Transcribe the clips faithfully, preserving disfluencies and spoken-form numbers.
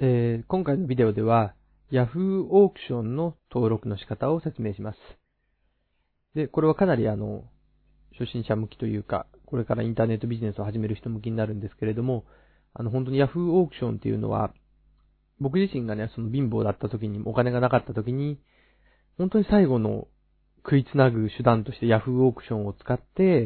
えー今回のビデオでは Yahoo オークションの登録の仕方を説明します。で、これはかなりあの、初心者向きというか、これからインターネットビジネスを始める人向きになるんですけれども、あの本当に Yahoo オークションっていうのは、僕自身がね、その貧乏だった時に、お金がなかった時に、本当に最後の食いつなぐ手段として Yahoo オークションを使って、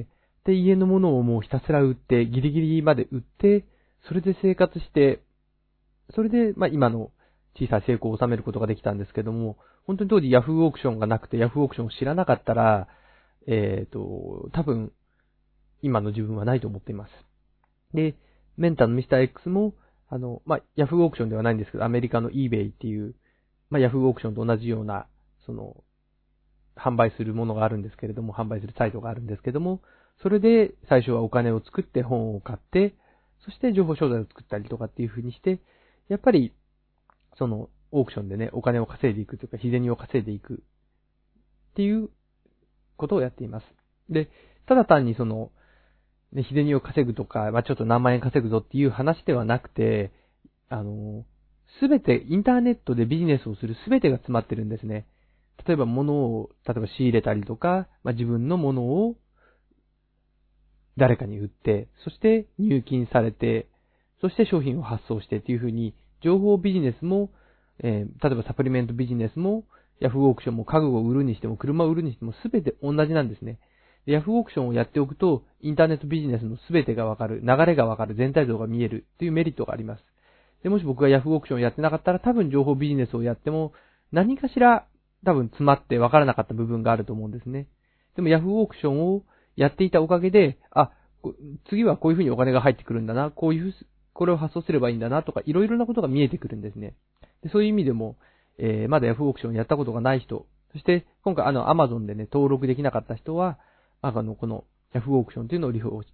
で、家のものをもうひたすら売って、ギリギリまで売って、それで生活して、それで、まあ、今の小さい成功を収めることができたんですけども、本当に当時 Yahoo オークションがなくて Yahoo オークションを知らなかったら、えっと、多分、今の自分はないと思っています。で、メンターの ミスター X も、あの、まあ、Yahoo オークションではないんですけど、アメリカの eBay っていう、まあ、Yahoo オークションと同じような、その、販売するものがあるんですけれども、販売するサイトがあるんですけども、それで最初はお金を作って本を買って、そして情報商材を作ったりとかっていう風にして、やっぱり、その、オークションでね、お金を稼いでいくというか、日銭を稼いでいくっていうことをやっています。で、ただ単にその、ね、日銭を稼ぐとか、まあ、ちょっと何万円稼ぐぞっていう話ではなくて、あの、すべて、インターネットでビジネスをするすべてが詰まってるんですね。例えば物を、例えば仕入れたりとか、まあ、自分のものを誰かに売って、そして入金されて、そして商品を発送してっていう風に、情報ビジネスも、えー、例えばサプリメントビジネスも、Yahoo オークションも家具を売るにしても、車を売るにしても、すべて同じなんですね。Yahoo オークションをやっておくと、インターネットビジネスのすべてがわかる、流れがわかる、全体像が見えるというメリットがあります。で、もし僕が Yahoo オークションをやってなかったら、多分情報ビジネスをやっても、何かしら多分詰まってわからなかった部分があると思うんですね。でも Yahoo オークションをやっていたおかげで、あ、次はこういう風にお金が入ってくるんだな、こういう、これを発送すればいいんだなとか、いろいろなことが見えてくるんですね。でそういう意味でも、えー、まだ Yahoo オークションやったことがない人、そして今回あの Amazon でね、登録できなかった人は、あの、この Yahoo オークションというのを利用して、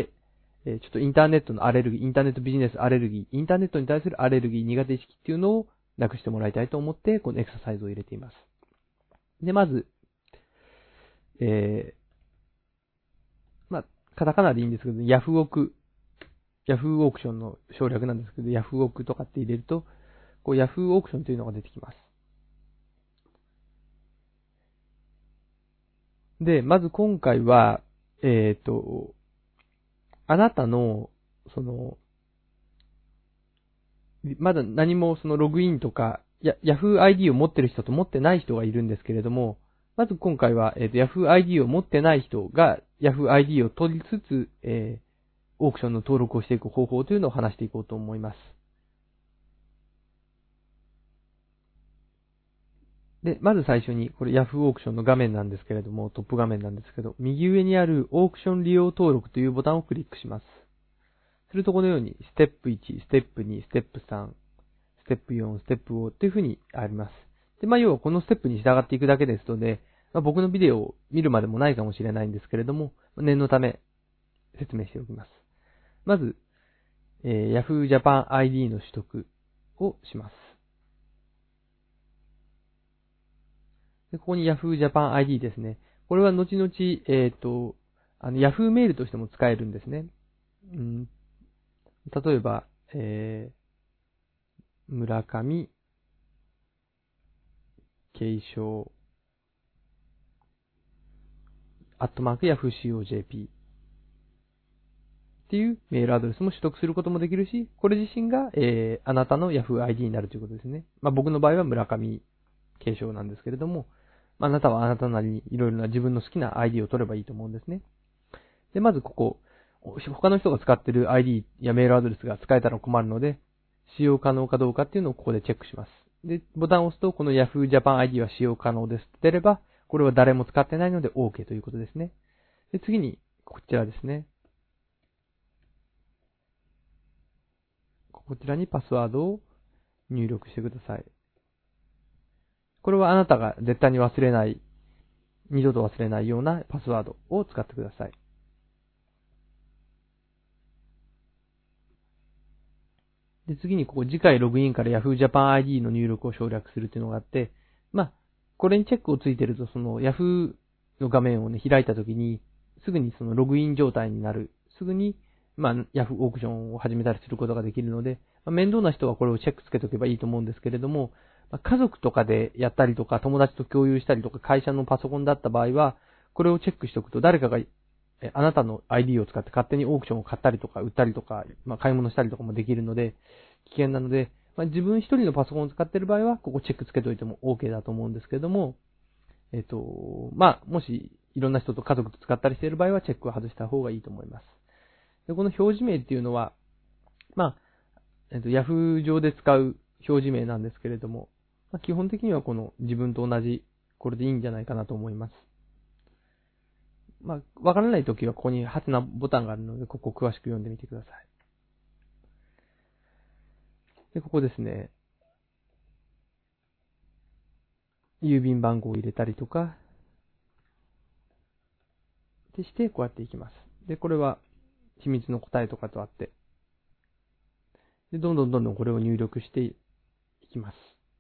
えー、ちょっとインターネットのアレルギー、インターネットビジネスアレルギー、インターネットに対するアレルギー、苦手意識っていうのをなくしてもらいたいと思って、このエクササイズを入れています。で、まず、えー、まあ、カタカナでいいんですけど、ヤフオク、ヤフーオークションの省略なんですけど、ヤフオクとかって入れると、こうヤフーオークションというのが出てきます。で、まず今回は、えっと、あなたの、その、まだ何もそのログインとか、や、Yahoo アイディー を持ってる人と持ってない人がいるんですけれども、まず今回は、えっと、Yahoo アイディー を持ってない人が Yahoo アイディー を取りつつ、えー、オークションの登録をしていく方法というのを話していこうと思います。で、まず最初に、これ Yahoo オークションの画面なんですけれども、トップ画面なんですけど、右上にあるオークション利用登録というボタンをクリックします。するとこのように、ステップいち、ステップに、ステップさん、ステップよん、ステップごというふうにあります。で、まあ、要はこのステップに従っていくだけですので、まあ、僕のビデオを見るまでもないかもしれないんですけれども、念のため説明しておきます。まず、えー、Yahoo Japan アイディー の取得をします。でここに Yahoo Japan アイディー ですね。これは後々、えっと、あの Yahoo メールとしても使えるんですね。うん、例えば、えー、村上継承アットマーク ヤフーシーオージェーピー っていうメールアドレスも取得することもできるし、これ自身が、えー、あなたの Yahoo アイディー になるということですね。まあ、僕の場合は村上継承なんですけれども、まあ、あなたはあなたなりにいろいろな自分の好きな アイディー を取ればいいと思うんですね。で、まずここ、他の人が使っている アイディー やメールアドレスが使えたら困るので、使用可能かどうかっていうのをここでチェックします。で、ボタンを押すと、この Yahoo Japan アイディー は使用可能ですって出れば、これは誰も使ってないので OK ということですね。で、次に、こちらですね。こちらにパスワードを入力してください。これはあなたが絶対に忘れない、二度と忘れないようなパスワードを使ってください。で、次にここ次回ログインから Yahoo Japan アイディー の入力を省略するっていうのがあって、まあ、これにチェックをついてると、その Yahoo の画面をね、開いたときに、すぐにそのログイン状態になる。すぐに、まあ、Yahoo オークションを始めたりすることができるので、 まあ、面倒な人はこれをチェックつけておけばいいと思うんですけれども、まあ、家族とかでやったりとか、友達と共有したりとか、会社のパソコンだった場合は、これをチェックしておくと、誰かがあなたの アイディー を使って勝手にオークションを買ったりとか、売ったりとか、まあ、買い物したりとかもできるので、危険なので、まあ、自分一人のパソコンを使っている場合は、ここチェックつけておいても OK だと思うんですけれども、えっと、まあ、もし、いろんな人と家族と使ったりしている場合は、チェックを外した方がいいと思います。で、この表示名っていうのは、まあ、えっと、Yahoo 上で使う表示名なんですけれども、まあ、基本的にはこの自分と同じ、これでいいんじゃないかなと思います。まあ、わからないときはここにハテナボタンがあるので、ここを詳しく読んでみてください。で、ここですね。郵便番号を入れたりとか、でして、こうやっていきます。で、これは秘密の答えとかとあって、で、どんどんどんどんこれを入力していきます。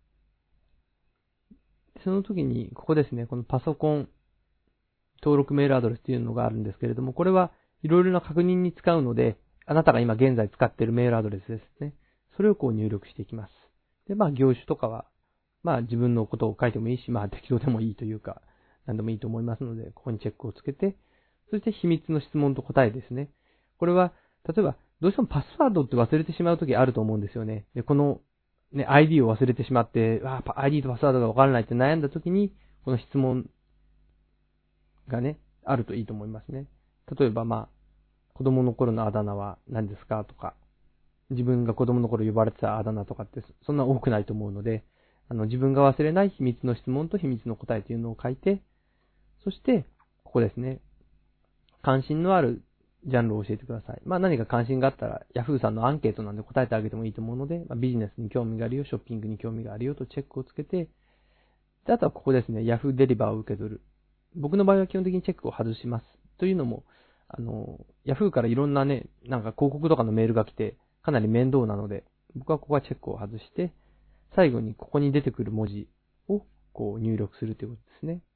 その時に、ここですね、このパソコン登録メールアドレスというのがあるんですけれども、これはいろいろな確認に使うので、あなたが今現在使っているメールアドレスですね。それをこう入力していきます。で、まあ業種とかは、まあ自分のことを書いてもいいし、まあ適当でもいいというか、何でもいいと思いますので、ここにチェックをつけて、そして秘密の質問と答えですね。これは、例えば、どうしてもパスワードって忘れてしまうときあると思うんですよね。で、この、ね、アイディー を忘れてしまって、あ、アイディー とパスワードがわからないって悩んだときに、この質問がね、あるといいと思いますね。例えば、まあ、子供の頃のあだ名は何ですかとか、自分が子供の頃呼ばれてたあだ名とかってそんな多くないと思うので、あの、自分が忘れない秘密の質問と秘密の答えというのを書いて、そして、ここですね。関心のあるジャンルを教えてください。まあ何か関心があったら、Yahoo さんのアンケートなんで答えてあげてもいいと思うので、まあ、ビジネスに興味があるよ、ショッピングに興味があるよとチェックをつけて、で、あとはここですね、Yahoo デリバーを受け取る。僕の場合は基本的にチェックを外します。というのも、あの、Yahoo からいろんなね、なんか広告とかのメールが来て、かなり面倒なので、僕はここはチェックを外して、最後にここに出てくる文字をこう入力するということですね。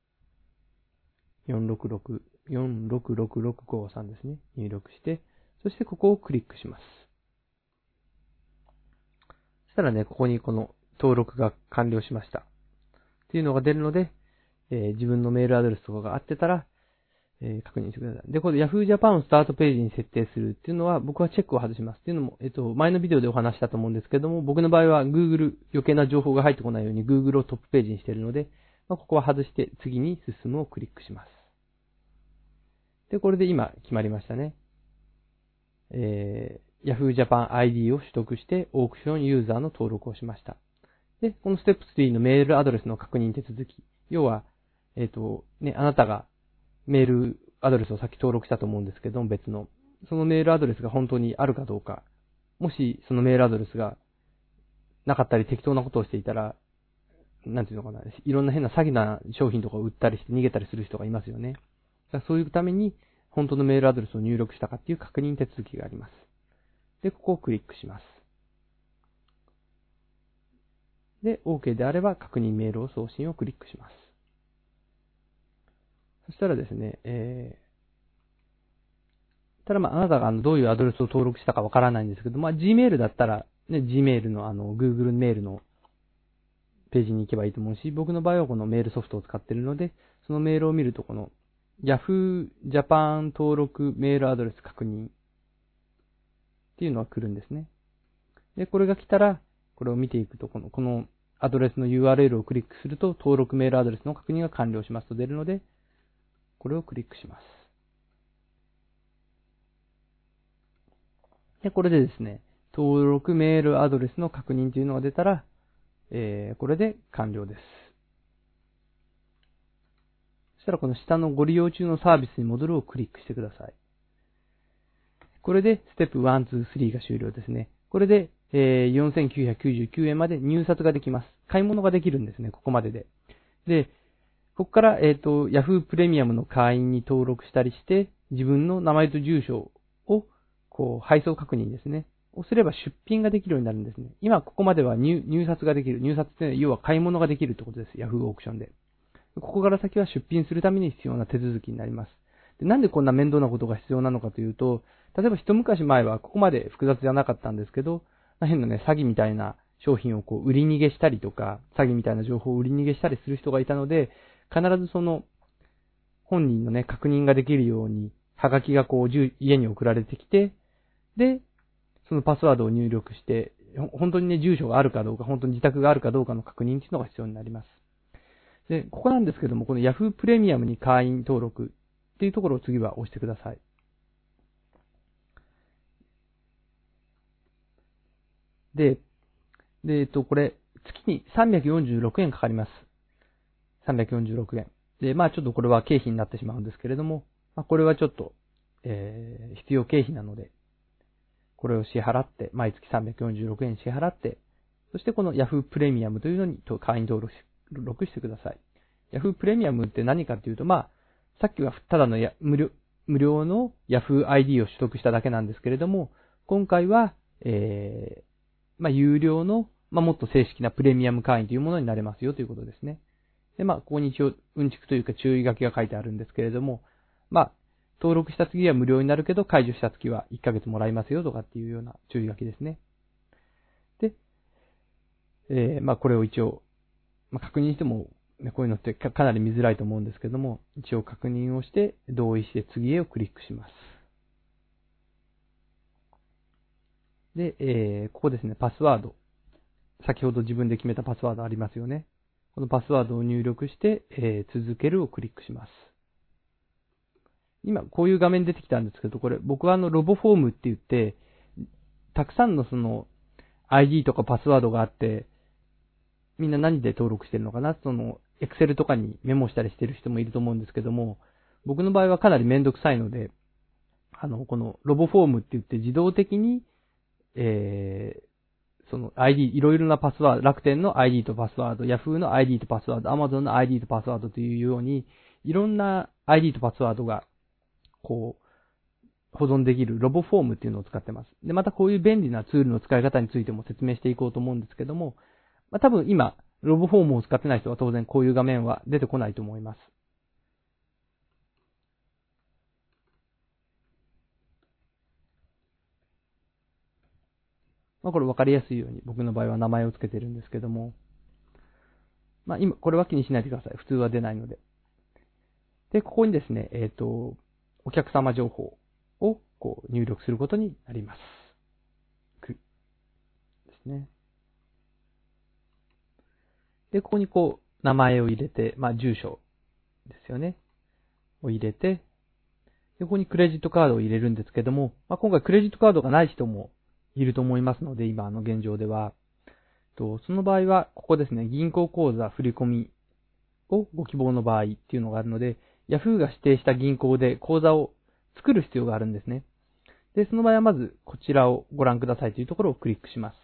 よんろくろく、よんろくろくろくごさんですね。入力して、そしてここをクリックします。そしたらね、ここにこの登録が完了しました。っていうのが出るので、えー、自分のメールアドレスとかが合ってたら、えー、確認してください。で、これ Yahoo Japan をスタートページに設定するっていうのは、僕はチェックを外します。っていうのも、えっと、前のビデオでお話したと思うんですけども、僕の場合は Google、余計な情報が入ってこないように Google をトップページにしているので、まあ、ここは外して次に進むをクリックします。で、これで今決まりましたね。えー、Yahoo Japan アイディー を取得してオークションユーザーの登録をしました。で、このステップスリーのメールアドレスの確認手続き。要は、えっと、ね、あなたがメールアドレスをさっき登録したと思うんですけども、別の。そのメールアドレスが本当にあるかどうか。もし、そのメールアドレスがなかったり適当なことをしていたら、なんていうのかな、いろんな変な詐欺な商品とかを売ったりして逃げたりする人がいますよね。だからそういうために、本当のメールアドレスを入力したかっていう確認手続きがあります。で、ここをクリックします。で、OK であれば確認メールを送信をクリックします。そしたらですね、えー、ただまあ、あなたがあのどういうアドレスを登録したかわからないんですけど、まあ、Gmail だったら、ね、Gmail のあの、Google メールのページに行けばいいと思うし、僕の場合はこのメールソフトを使っているので、そのメールを見るとこの Yahoo Japan 登録メールアドレス確認っていうのが来るんですね。で、これが来たら、これを見ていくと、この、このアドレスの ユーアールエル をクリックすると、登録メールアドレスの確認が完了しますと出るので、これをクリックします。で、これでですね、登録メールアドレスの確認というのが出たら、えー、これで完了です。そしたらこの下のご利用中のサービスに戻るをクリックしてください。これでステップいち、に、さんが終了ですね。これで、えー、よんせんきゅうひゃくきゅうじゅうきゅうえんまで入札ができます。買い物ができるんですね、ここまでで。で、ここから、えっと、Yahoo プレミアムの会員に登録したりして、自分の名前と住所を、こう、配送確認ですね。をすれば出品ができるようになるんですね。今、ここまでは 入, 入札ができる。入札って、要は買い物ができるってことです。Yahoo オークションで。ここから先は出品するために必要な手続きになります。で、なんでこんな面倒なことが必要なのかというと、例えば一昔前はここまで複雑じゃなかったんですけど、 まあ、変なね、詐欺みたいな商品をこう売り逃げしたりとか、詐欺みたいな情報を売り逃げしたりする人がいたので、必ずその、本人のね、確認ができるように、はがきがこう、家に送られてきて、で、そのパスワードを入力して、本当にね、住所があるかどうか、本当に自宅があるかどうかの確認っていうのが必要になります。で、ここなんですけども、この Yahoo プレミアムに会員登録っていうところを次は押してください。で、で、えっと、これ、月にさんびゃくよんじゅうろくえんかかります。さんびゃくよんじゅうろくえん。で、まあちょっとこれは経費になってしまうんですけれども、まあこれはちょっと、えー、必要経費なので、これを支払って、毎月さんびゃくよんじゅうろくえん支払って、そしてこの Yahoo プレミアムというのに会員登録し登録してください。Yahoo プレミアムって何かっていうと、まあ、さっきはただのや無料無料の Yahoo アイディー を取得しただけなんですけれども、今回は、えー、まあ、有料の、まあ、もっと正式なプレミアム会員というものになれますよということですね。で、まあ、ここに一応、うんちくというか注意書きが書いてあるんですけれども、まあ、登録した次は無料になるけど、解除した次はいっかげつもらいますよとかっていうような注意書きですね。で、えー、まあ、これを一応、まあ、確認しても、ね、こういうのってかなり見づらいと思うんですけども、一応確認をして、同意して次へをクリックします。で、えー、ここですね、パスワード。先ほど自分で決めたパスワードありますよね。このパスワードを入力して、えー、続けるをクリックします。今、こういう画面出てきたんですけど、これ、僕はあの、ロボフォームって言って、たくさんのその、アイディー とかパスワードがあって、みんな何で登録してるのかな、その、Excel とかにメモしたりしてる人もいると思うんですけども、僕の場合はかなりめんどくさいので、あの、このロボフォームって言って自動的に、えー、その アイディー、いろいろなパスワード、楽天の アイディー とパスワード、Yahoo の アイディー とパスワード、Amazon の アイディー とパスワードというように、いろんな アイディー とパスワードが、こう、保存できるロボフォームっていうのを使ってます。で、またこういう便利なツールの使い方についても説明していこうと思うんですけども、まあ、多分今、ロボフォームを使ってない人は当然こういう画面は出てこないと思います。まあ、これ分かりやすいように僕の場合は名前を付けてるんですけども、まあ今、これは気にしないでください。普通は出ないので。で、ここにですね、えっと、お客様情報をこう入力することになります。くですね。で、ここにこう、名前を入れて、まあ住所ですよね。を入れて、で、ここにクレジットカードを入れるんですけども、まあ今回クレジットカードがない人もいると思いますので、今の現状では。と、その場合は、ここですね、銀行口座振込をご希望の場合っていうのがあるので、Yahoo が指定した銀行で口座を作る必要があるんですね。で、その場合はまずこちらをご覧くださいというところをクリックします。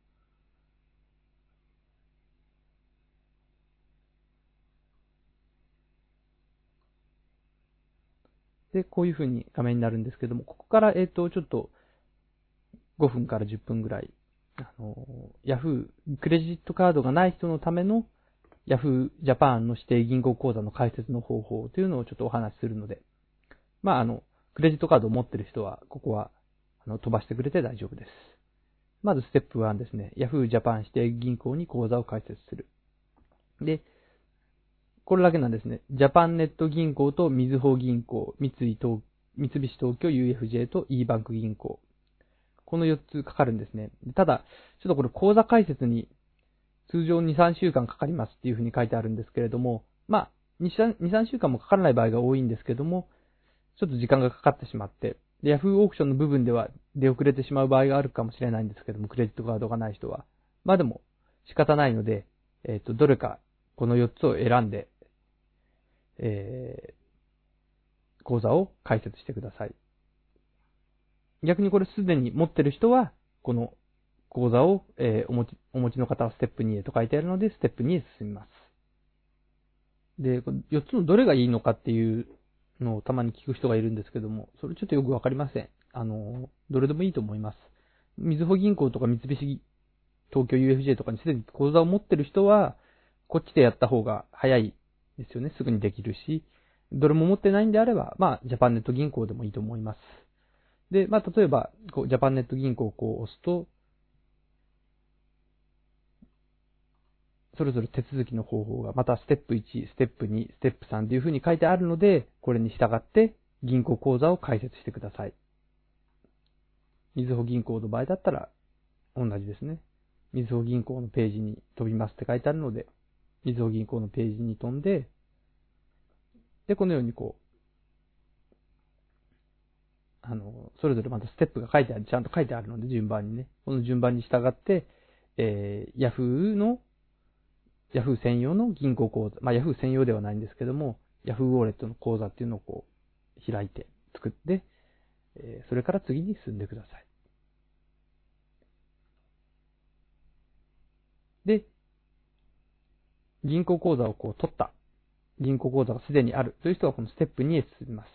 で、こういう風に画面になるんですけども、ここから、えっと、ちょっとごふんからじゅっぷんぐらい、あの、Yahoo、クレジットカードがない人のための Yahoo Japan の指定銀行口座の開設の方法というのをちょっとお話しするので、まあ、あの、クレジットカードを持っている人は、ここはあの飛ばしてくれて大丈夫です。まずステップワンですね。Yahoo Japan 指定銀行に口座を開設する。で、これだけなんですね。ジャパンネット銀行とみずほ銀行、三井東、三菱東京 ユーエフジェー と e バンク銀行。このよっつかかるんですね。ただ、ちょっとこれ口座開設に通常に、さんしゅうかんかかりますっていうふうに書いてあるんですけれども、まあ、に、さんしゅうかんもかからない場合が多いんですけども、ちょっと時間がかかってしまって、で、Yahoo オークションの部分では出遅れてしまう場合があるかもしれないんですけども、クレジットカードがない人は。まあでも、仕方ないので、えっと、どれかこのよっつを選んで、えー、口座を開設してください。逆にこれすでに持ってる人は、この口座を、えー、お持ち、お持ちの方はステップにへと書いてあるので、ステップにへ進みます。で、よっつのどれがいいのかっていうのをたまに聞く人がいるんですけども、それちょっとよくわかりません。あの、どれでもいいと思います。みずほ銀行とか三菱東京 ユーエフジェー とかにすでに口座を持ってる人は、こっちでやった方が早いですよね。すぐにできるし、どれも持ってないんであれば、まあ、ジャパンネット銀行でもいいと思います。で、まあ、例えば、こう、ジャパンネット銀行をこう押すと、 それぞれ手続きの方法が、またステップいち、ステップに、ステップさんというふうに書いてあるので、これに従って銀行口座を開設してください。みずほ銀行の場合だったら同じですね。みずほ銀行のページに飛びますって書いてあるので、みずほ銀行のページに飛んで、で、このようにこう、あの、それぞれまたステップが書いてある、ちゃんと書いてあるので、順番にね。この順番に従って、えー、Yahoo の、Yahoo 専用の銀行口座、まあ Yahoo 専用ではないんですけども、Yahoo ウォレットの口座っていうのをこう、開いて、作って、えー、それから次に進んでください。で、銀行口座をこう取った、銀行口座がすでにあるという人はこのステップにへ進みます。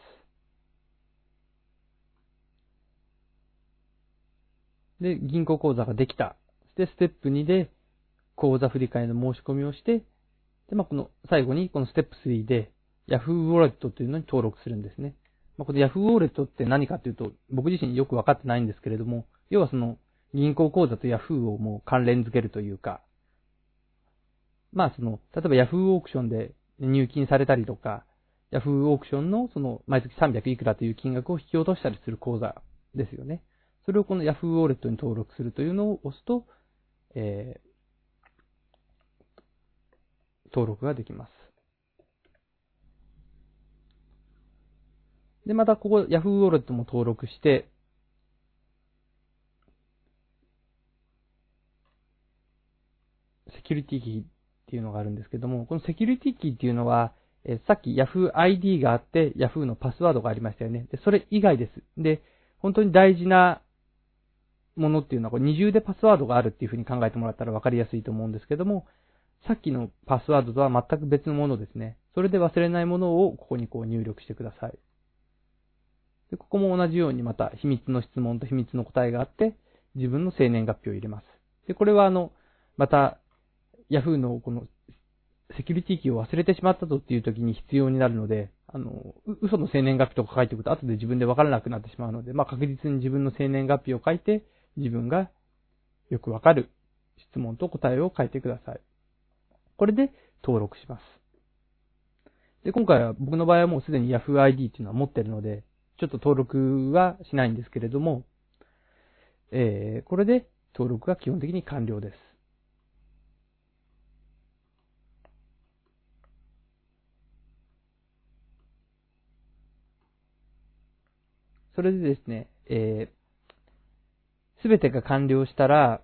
で、銀行口座ができた。で、ステップにで口座振替の申し込みをして、で、まあ、この最後にこのステップさんで Yahoo ウォレットというのに登録するんですね。まあ、この Yahoo ウォレットって何かというと、僕自身よくわかってないんですけれども、要はその銀行口座と Yahoo をもう関連付けるというか、まあその、例えば Yahoo オークションで入金されたりとか、Yahoo オークションのその毎月さんびゃくいくらという金額を引き落としたりする口座ですよね。それをこの Yahoo ウォレットに登録するというのを押すと、えー、登録ができます。で、またここ Yahoo ウォレットも登録して、セキュリティキーっていうのがあるんですけども、このセキュリティキーっていうのは、えー、さっき Yahoo アイディー があって Yahoo のパスワードがありましたよね。で、それ以外です。で、本当に大事なものっていうのは、これ二重でパスワードがあるっていうふうに考えてもらったら分かりやすいと思うんですけども、さっきのパスワードとは全く別のものですね。それで忘れないものをここにこう入力してください。で、ここも同じようにまた秘密の質問と秘密の答えがあって、自分の生年月日を入れます。で、これはあの、また Yahoo のこのセキュリティキーを忘れてしまったぞっていう時に必要になるので、あの、嘘の生年月日とか書いておくと後で自分で分からなくなってしまうので、まあ確実に自分の生年月日を書いて、自分がよくわかる質問と答えを書いてください。これで登録します。で、今回は僕の場合はもうすでに Yahoo アイディー っていうのは持っているので、ちょっと登録はしないんですけれども、えー、これで登録が基本的に完了です。それでですね、えー、すべてが完了したら、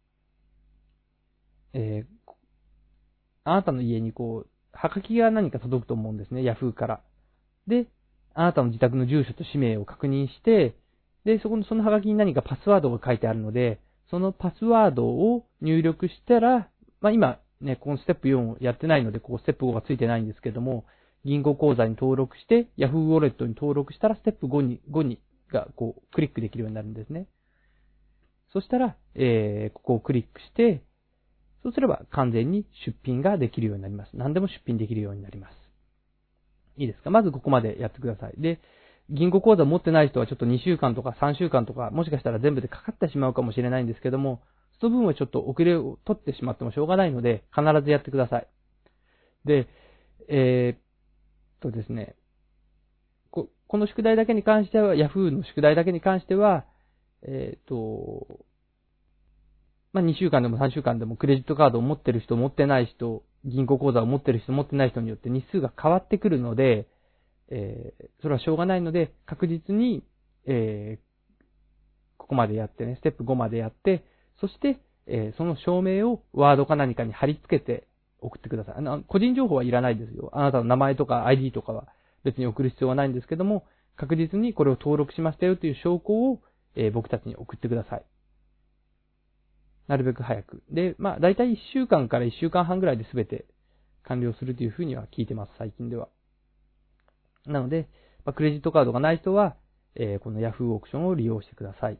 えー、あなたの家にこう、はがきが何か届くと思うんですね、Yahoo から。で、あなたの自宅の住所と氏名を確認して、で、そこの、そのはがきに何かパスワードが書いてあるので、そのパスワードを入力したら、まあ今ね、このステップよんをやってないので、ここステップごがついてないんですけども、銀行口座に登録して、Yahoo ウォレットに登録したら、ステップごに、ごにがこう、クリックできるようになるんですね。そしたら、えー、ここをクリックして、そうすれば完全に出品ができるようになります。何でも出品できるようになります。いいですか？まずここまでやってください。で、銀行口座持ってない人はちょっとにしゅうかんとかさんしゅうかんとか、もしかしたら全部でかかってしまうかもしれないんですけども、その分はちょっと遅れを取ってしまってもしょうがないので、必ずやってください。で、えー、っとですね、こ、この宿題だけに関しては、Yahoo の宿題だけに関しては、えー、っと、まあ、にしゅうかんでもさんしゅうかんでもクレジットカードを持ってる人、持ってない人、銀行口座を持ってる人、持ってない人によって日数が変わってくるので、えー、それはしょうがないので、確実に、えー、ここまでやってね、ステップごまでやって、そして、えー、その証明をワードか何かに貼り付けて送ってください。あの、個人情報はいらないですよ。あなたの名前とか アイディー とかは別に送る必要はないんですけども、確実にこれを登録しましたよという証拠を、えー、僕たちに送ってください。なるべく早く。で、まあ、だいたいいっしゅうかんからいっしゅうかんはんぐらいで全て完了するというふうには聞いてます、最近では。なので、まあ、クレジットカードがない人は、えー、この Yahoo オークションを利用してください。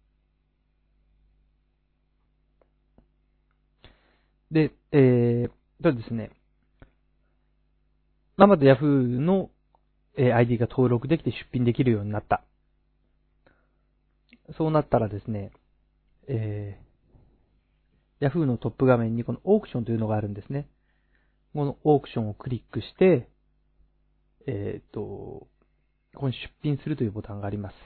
で、えー、とですね、まあ、まず Yahoo の、えー、アイディー が登録できて出品できるようになった。そうなったらですね、えー Yahoo のトップ画面にこのオークションというのがあるんですね。このオークションをクリックして、えっと、ここに出品するというボタンがあります。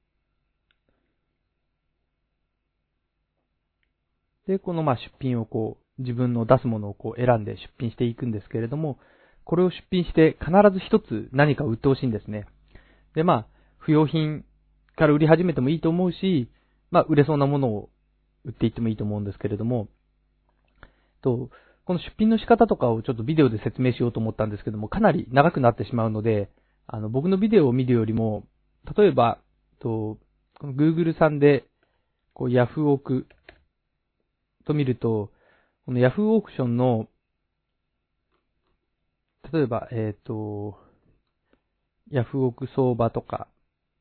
で、このまあ出品をこう、自分の出すものをこう選んで出品していくんですけれども、これを出品して必ず一つ何か売ってほしいんですね。で、まあ、不要品から売り始めてもいいと思うし、まあ、売れそうなものを売っていってもいいと思うんですけれども、と、この出品の仕方とかをちょっとビデオで説明しようと思ったんですけども、かなり長くなってしまうので、あの、僕のビデオを見るよりも、例えば、と、この Google さんで、こう、ヤフオクと見ると、この Yahoo オークションの、例えば、えっと、ヤフオク相場とか、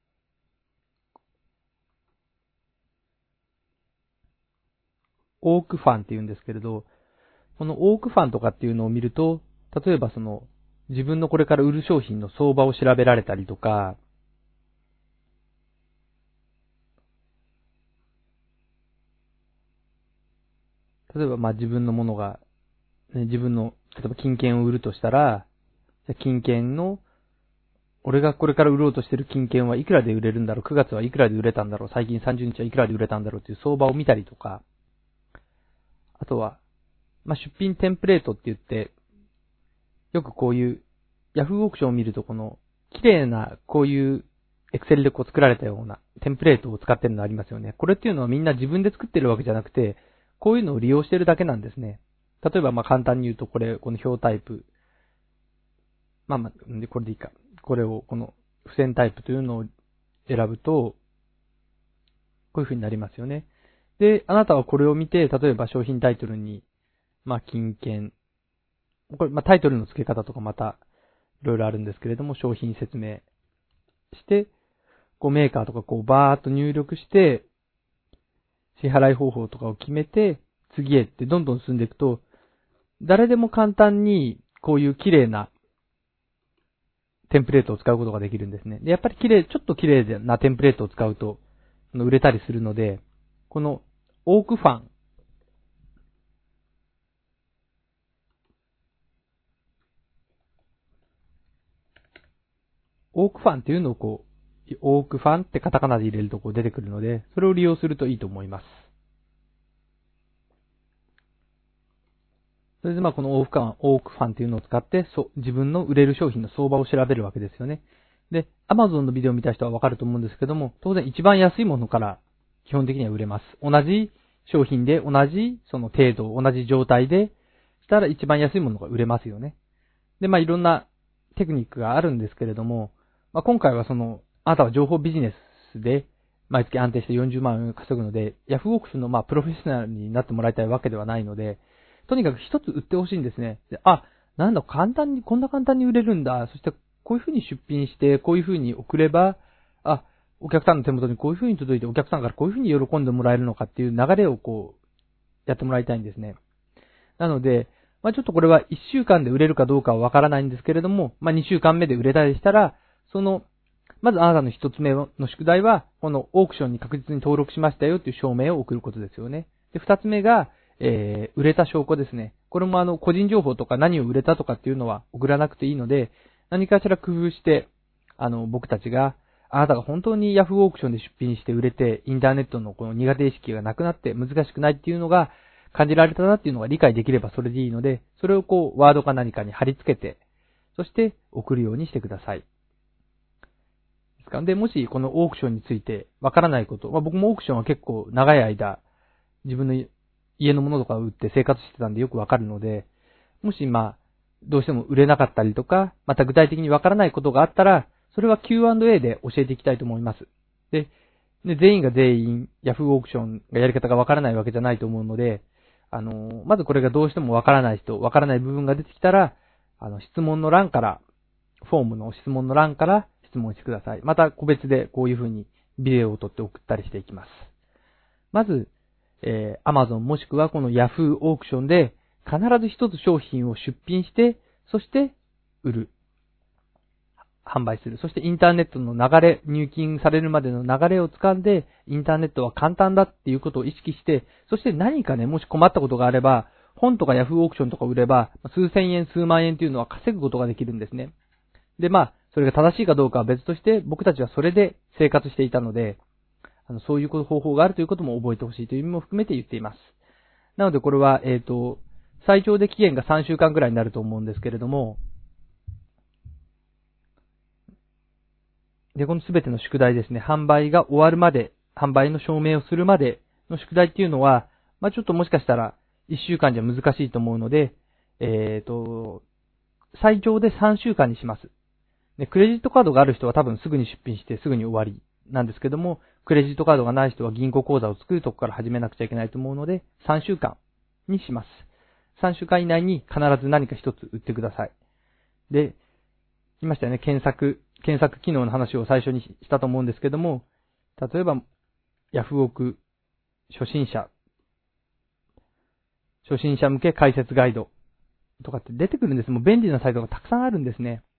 オークファンって言うんですけれど、このオークファンとかっていうのを見ると、例えばその、自分のこれから売る商品の相場を調べられたりとか、例えばまあ自分のものが、ね、自分の、例えば金券を売るとしたら、金券の、俺がこれから売ろうとしてる金券はいくらで売れるんだろう、くがつはいくらで売れたんだろう、最近さんじゅうにちはいくらで売れたんだろうっていう相場を見たりとか、あとは、まあ、出品テンプレートって言って、よくこういう、ヤフーオークションを見るとこの、綺麗な、こういう、エクセルでこう作られたようなテンプレートを使ってるのありますよね。これっていうのはみんな自分で作ってるわけじゃなくて、こういうのを利用してるだけなんですね。例えばまあ簡単に言うとこれ、この表タイプ。まあまあ、これでいいか。これを、この付箋タイプというのを選ぶと、こういう風になりますよね。で、あなたはこれを見て、例えば商品タイトルに、まあ、金券。これ、まあ、タイトルの付け方とかまた、いろいろあるんですけれども、商品説明して、こうメーカーとかこうバーっと入力して、支払い方法とかを決めて、次へってどんどん進んでいくと、誰でも簡単にこういう綺麗なテンプレートを使うことができるんですね。で、やっぱり綺麗、ちょっと綺麗なテンプレートを使うと、売れたりするので、このオークファン、オークファンっていうのをこう、オークファンってカタカナで入れるとこう出てくるので、それを利用するといいと思います。それでまあこのオークファン、オークファンっていうのを使って、そ自分の売れる商品の相場を調べるわけですよね。で、Amazon のビデオを見た人はわかると思うんですけども、当然一番安いものから基本的には売れます。同じ商品で同じその程度、同じ状態でしたら一番安いものが売れますよね。で、まあいろんなテクニックがあるんですけれども、まあ今回はその、あなたは情報ビジネスで毎月安定してよんじゅうまんえん稼ぐので、ヤフーオークションのまあプロフェッショナルになってもらいたいわけではないので、とにかく一つ売ってほしいんですね。で、あ、なんだ、簡単に、こんな簡単に売れるんだ。そして、こういう風に出品して、こういう風に送れば、あ、お客さんの手元にこういう風に届いて、お客さんからこういう風に喜んでもらえるのかっていう流れをこう、やってもらいたいんですね。なので、まあちょっとこれはいっしゅうかんで売れるかどうかはわからないんですけれども、まあにしゅうかんめで売れたりしたら、その、まずあなたの一つ目の宿題は、このオークションに確実に登録しましたよっていう証明を送ることですよね。で、二つ目が、えー、売れた証拠ですね。これもあの、個人情報とか何を売れたとかっていうのは送らなくていいので、何かしら工夫して、あの、僕たちが、あなたが本当にヤフーオークションで出品して売れて、インターネットのこの苦手意識がなくなって難しくないっていうのが感じられたなっていうのが理解できればそれでいいので、それをこう、ワードか何かに貼り付けて、そして送るようにしてください。で、もしこのオークションについてわからないこと、まあ、僕もオークションは結構長い間、自分の家のものとかを売って生活してたんでよくわかるので、もしまあ、どうしても売れなかったりとか、また具体的にわからないことがあったら、それは キューアンドエー で教えていきたいと思います。で、で全員が全員 Yahoo オークションがやり方がわからないわけじゃないと思うので、あの、まずこれがどうしてもわからない人、わからない部分が出てきたら、あの、質問の欄から、フォームの質問の欄から質問してください。また個別でこういう風にビデオを撮って送ったりしていきます。まず、えー、Amazon もしくはこの Yahoo オークションで必ず一つ商品を出品して、そして売る。 販売する。そしてインターネットの流れ、入金されるまでの流れを掴んで、インターネットは簡単だっていうことを意識して、そして何かね、もし困ったことがあれば、本とかヤフーオークションとか売れば、数千円、数万円というのは稼ぐことができるんですね。で、まあ、それが正しいかどうかは別として、僕たちはそれで生活していたので、あのそういう方法があるということも覚えてほしいという意味も含めて言っています。なのでこれは、えっと、最長で期限がさんしゅうかんくらいになると思うんですけれども、で、このすべての宿題ですね、販売が終わるまで、販売の証明をするまでの宿題っていうのは、まあちょっともしかしたらいっしゅうかんじゃ難しいと思うので、えっと、最長でさんしゅうかんにします。で、クレジットカードがある人は多分すぐに出品してすぐに終わりなんですけども、クレジットカードがない人は銀行口座を作るとこから始めなくちゃいけないと思うので、さんしゅうかんにします。さんしゅうかん以内に必ず何か一つ売ってください。で、言いましたよね、検索、検索機能の話を最初にしたと思うんですけども、例えば、ヤフオク初心者、初心者向け解説ガイドとかって出てくるんです。もう便利なサイトがたくさんあるんですね。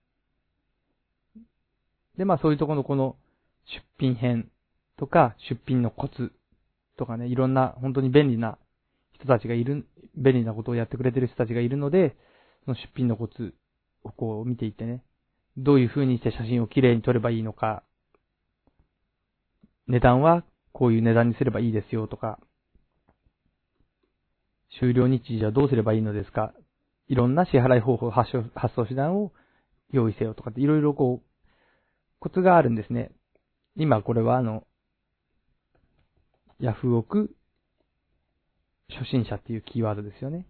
で、まあそういうところのこの出品編とか出品のコツとかね、いろんな本当に便利な人たちがいる、便利なことをやってくれてる人たちがいるので、その出品のコツをこう見ていってね、どういう風にして写真をきれいに撮ればいいのか、値段はこういう値段にすればいいですよとか、終了日時はどうすればいいのですか、いろんな支払い方法、発送、発送手段を用意せよとかっていろいろこう、コツがあるんですね。今これはあの、ヤフオク初心者っていうキーワードですよね。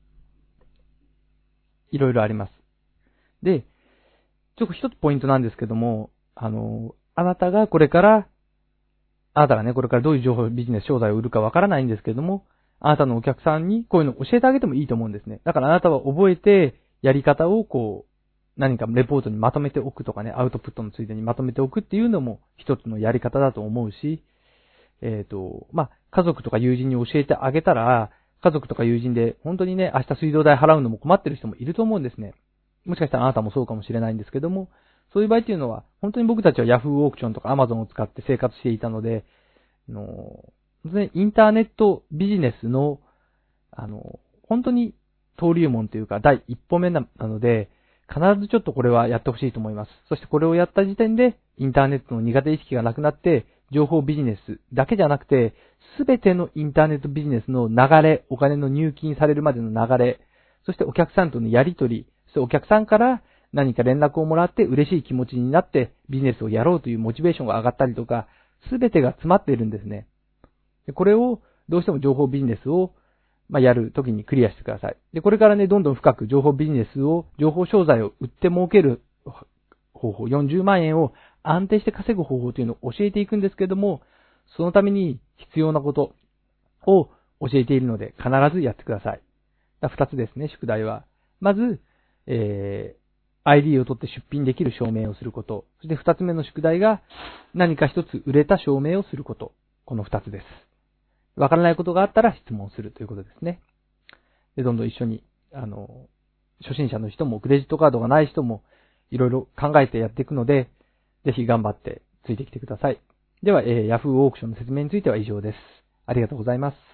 いろいろあります。で、ちょっと一つポイントなんですけども、あの、あなたがこれから、あなたがね、これからどういう情報、ビジネス商材を売るかわからないんですけども、あなたのお客さんにこういうのを教えてあげてもいいと思うんですね。だからあなたは覚えて、やり方をこう、何かレポートにまとめておくとかね、アウトプットのついでにまとめておくっていうのも一つのやり方だと思うし、えっと、まあ、家族とか友人に教えてあげたら、家族とか友人で本当にね、明日水道代払うのも困ってる人もいると思うんですね。もしかしたらあなたもそうかもしれないんですけども、そういう場合っていうのは、本当に僕たちは Yahoo オークションとか Amazon を使って生活していたので、あの、インターネットビジネスの、あの、本当に登竜門というか第一歩目なので、必ずちょっとこれはやってほしいと思います。そしてこれをやった時点で、インターネットの苦手意識がなくなって、情報ビジネスだけじゃなくて、すべてのインターネットビジネスの流れ、お金の入金されるまでの流れ、そしてお客さんとのやりとり、そしてお客さんから何か連絡をもらって嬉しい気持ちになってビジネスをやろうというモチベーションが上がったりとか、すべてが詰まっているんですね。でこれをどうしても情報ビジネスをまあ、やるときにクリアしてください。で、これからね、どんどん深く情報ビジネスを、情報商材を売って儲ける方法、よんじゅうまんえんを安定して稼ぐ方法というのを教えていくんですけども、そのために必要なことを教えているので、必ずやってください。二つですね、宿題は。まず、えー、アイディー を取って出品できる証明をすること。そして二つ目の宿題が、何か一つ売れた証明をすること。この二つです。わからないことがあったら質問するということですね。で、どんどん一緒に、あの、初心者の人も、クレジットカードがない人も、いろいろ考えてやっていくので、ぜひ頑張ってついてきてください。では、えー、Yahoo オークションの説明については以上です。ありがとうございます。